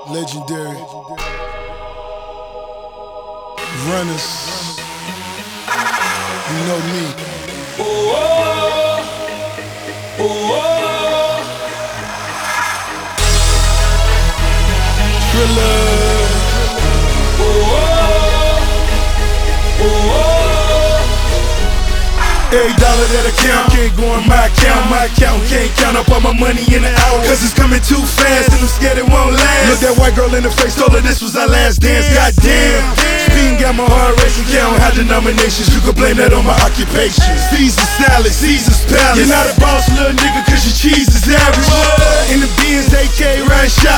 Legendary runners, you know me. Thriller. Every dollar that I count can't go in my account. My account can't count up all my money in an hour, cause it's coming too fast and I'm scared it won't last. Look that white girl in the face, told her this was our last dance. Goddamn, speeding got my heart racing. Count high denominations, you can blame that on my occupation. Caesar salad, Caesar's palace. You're not a boss, little nigga, cause your cheese is average. In the Benz, AK riding